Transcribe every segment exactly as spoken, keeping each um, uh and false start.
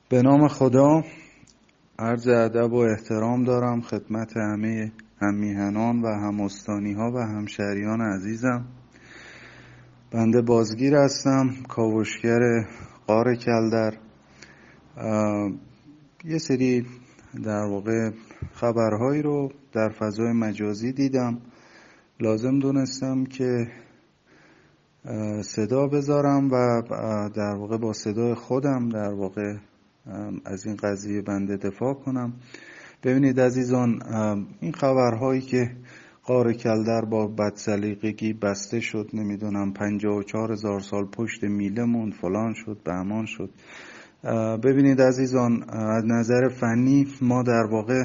به نام خدا، عرض ادب و احترام دارم خدمت همه هممیهنان و هم‌استانی ها و همشهریان عزیزم. بنده بازگیر هستم، کاوشگر غار کلدر. یه سری در واقع خبرهایی رو در فضای مجازی دیدم، لازم دونستم که صدا بذارم و در واقع با صدای خودم در واقع از این قضیه بنده دفاع کنم. ببینید عزیزان، این خبرهایی که غار کلدر با بدسلیقگی بسته شد، نمیدونم پنجاه و چهار هزار سال پشت میله موند، فلان شد، بهمان شد. ببینید عزیزان، از نظر فنی ما در واقع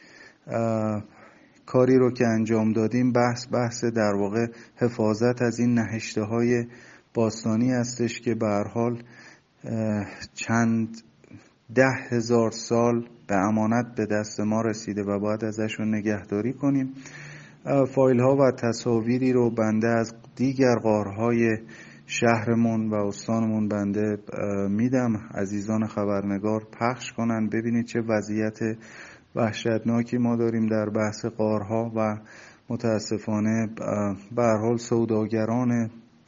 کاری رو که انجام دادیم بحث بحث در واقع حفاظت از این نهشته های باستانی هستش که به هر حال چند ده هزار سال به امانت به دست ما رسیده و باید ازشون نگهداری کنیم. فایل ها و تصاویری رو بنده از دیگر غارهای شهرمون و استانمون بنده میدم، عزیزان خبرنگار پخش کنن، ببینید چه وضعیت وحشتناکی ما داریم در بحث غارها و متاسفانه به هر حال سوداگران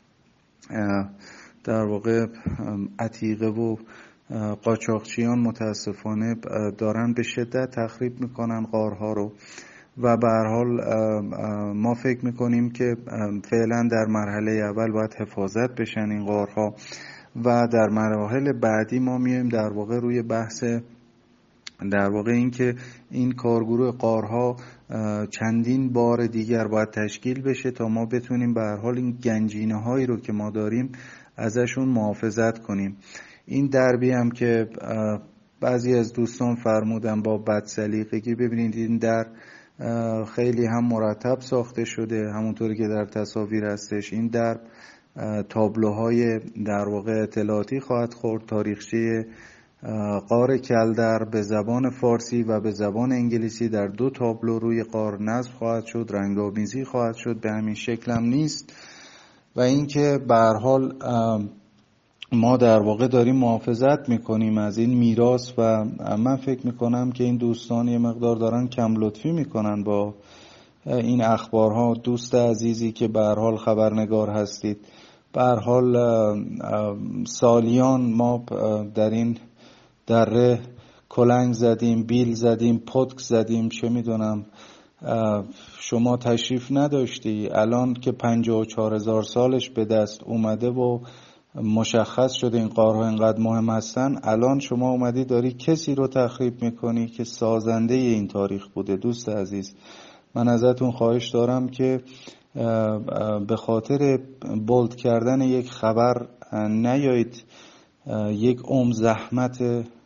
در واقع عتیقه و قاچاقچیان متاسفانه دارن به شدت تخریب میکنن غارها رو و به هر حال ما فکر میکنیم که فعلا در مرحله اول باید حفاظت بشن این غارها و در مراحل بعدی ما میایم در واقع روی بحث در واقع این که این کارگروه غارها چندین بار دیگر باید تشکیل بشه تا ما بتونیم به هر حال این گنجینه هایی رو که ما داریم ازشون محافظت کنیم. این دربی هم که بعضی از دوستان فرمودن با بدسلیقگی، ببینید این در خیلی هم مرتب ساخته شده همونطوری که در تصاویر هستش. این در تابلوهای در واقع اطلاعاتی خواهد خورد، تاریخچه غار کلدر به زبان فارسی و به زبان انگلیسی در دو تابلو روی غار نصب خواهد شد، رنگ‌آمیزی خواهد شد، به همین شکل هم نیست. و اینکه به هر حال ما در واقع داریم محافظت میکنیم از این میراث و من فکر میکنم که این دوستان یه مقدار دارن کم لطفی میکنن با این اخبارها. دوست عزیزی که به هر حال خبرنگار هستید، به هر حال سالیان ما در این دره کلنگ زدیم، بیل زدیم، پتک زدیم، چه میدونم شما تشریف نداشتی. الان که پنجاه و چهار هزار سالش به دست اومده و مشخص شده این غارها اینقدر مهم هستن، الان شما اومدی داری کسی رو تخریب میکنی که سازنده این تاریخ بوده. دوست عزیز، من ازتون خواهش دارم که به خاطر بولد کردن یک خبر نیایید یک عمر زحمت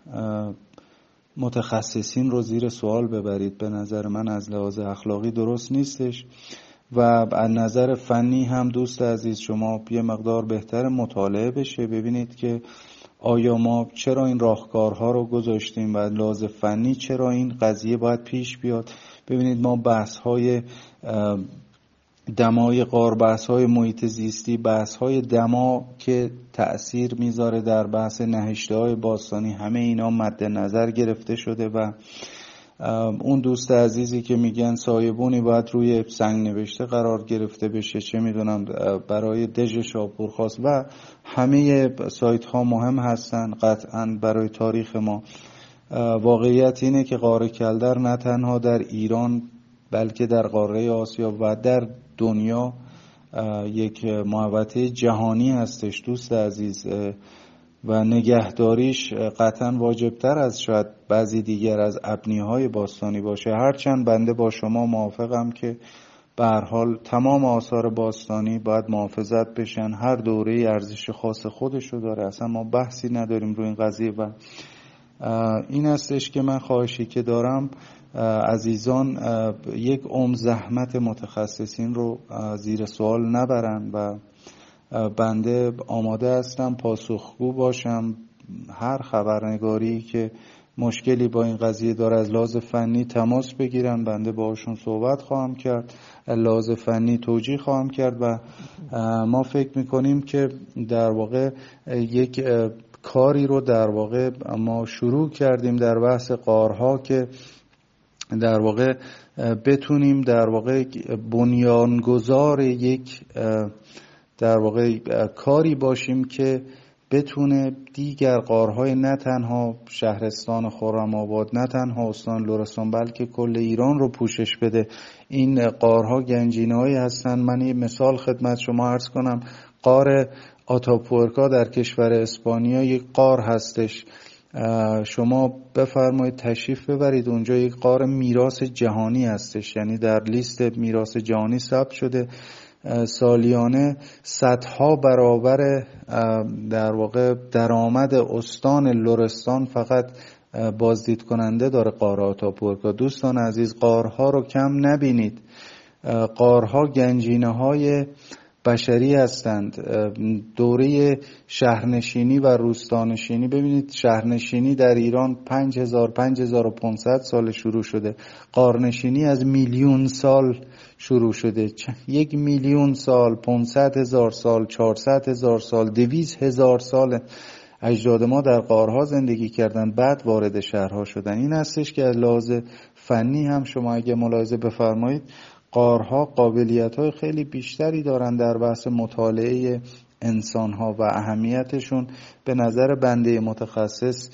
متخصصین رو زیر سوال ببرید. به نظر من از لحاظ اخلاقی درست نیستش و از نظر فنی هم دوست عزیز شما یه مقدار بهتر مطالعه بشه، ببینید که آیا ما چرا این راهکارها رو گذاشتیم و از لحاظ فنی چرا این قضیه باید پیش بیاد. ببینید ما بحث‌های دمای غار، بحث‌های محیط زیستی، بحث‌های دما که تأثیر میذاره در بحث نهشته‌های باستانی، همه اینا مد نظر گرفته شده و اون دوست عزیزی که میگن سایبونی باید روی سنگ نوشته قرار گرفته بشه، چه میدونم برای دژ شاپورخاست و همه سایت ها مهم هستن قطعا برای تاریخ ما. واقعیت اینه که غار کلدر نه تنها در ایران بلکه در قاره آسیا و در دنیا یک محوطه جهانی هستش دوست عزیز و نگهداریش قطعا واجبتر از شاید بعضی دیگر از ابنیه‌های باستانی باشه. هرچند بنده با شما موافقم که به هر حال تمام آثار باستانی باید محافظت بشن، هر دوره ارزش خاص خودشو داره، اصلا ما بحثی نداریم روی این قضیه و این هستش که من خواهشی که دارم عزیزان یک عمر زحمت متخصصین رو زیر سوال نبرن و بنده آماده هستم پاسخگو باشم. هر خبرنگاری که مشکلی با این قضیه داره از لحاظ فنی تماس بگیرن، بنده باهاشون صحبت خواهم کرد، لحاظ فنی توجیه خواهم کرد و ما فکر میکنیم که در واقع یک کاری رو در واقع ما شروع کردیم در بحث غارها که در واقع بتونیم در واقع بنیانگذار یک در واقع کاری باشیم که بتونه دیگر غارهای نه تنها شهرستان خرم‌آباد، نه تنها استان لرستان، بلکه کل ایران رو پوشش بده. این غارها گنجینه‌هایی هستن. من یه مثال خدمت شما عرض کنم. غار آتاپورکا در کشور اسپانیا یک غار هستش. شما بفرمایید تشریف ببرید اونجا. یک غار میراث جهانی هستش، یعنی در لیست میراث جهانی ثبت شده. سالیانه صدها برابر در واقع درآمد استان لرستان فقط بازدید کننده داره غار آتاپورکا. دوستان عزیز، غارها رو کم نبینید. غارها گنجینه های بشری هستند. دوره شهرنشینی و روستانشینی، ببینید شهرنشینی در ایران پنج هزار پنج هزار و پانصد سال شروع شده. غارنشینی از میلیون سال شروع شده. یک میلیون سال، پانصد هزار سال، چهارصد هزار سال، دویست هزار سال اجداد ما در غارها زندگی کردن، بعد وارد شهرها شدن. این هستش که از لحاظ فنی هم شما اگه ملاحظه بفرمایید غارها قابلیت‌های خیلی بیشتری دارن در بحث مطالعه انسان‌ها و اهمیتشون به نظر بنده متخصص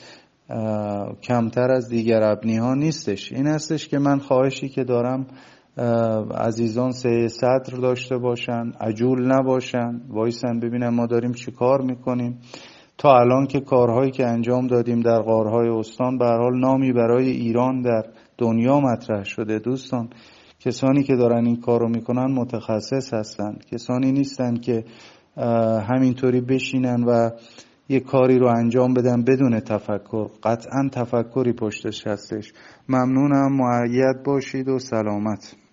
کمتر از دیگر ابنی‌ها نیستش. این هستش که من خواهشی که دارم عزیزان سه صدر داشته باشن، عجول نباشن، وایسن ببینن ما داریم چی کار میکنیم. تا الان که کارهایی که انجام دادیم در غارهای استان به هر حال نامی برای ایران در دنیا مطرح شده. دوستان، کسانی که دارن این کار رو میکنن متخصص هستند، کسانی نیستن که همینطوری بشینن و یه کاری رو انجام بدن بدون تفکر. قطعا تفکری پشتش هستش. ممنونم، مؤید باشید و سلامت.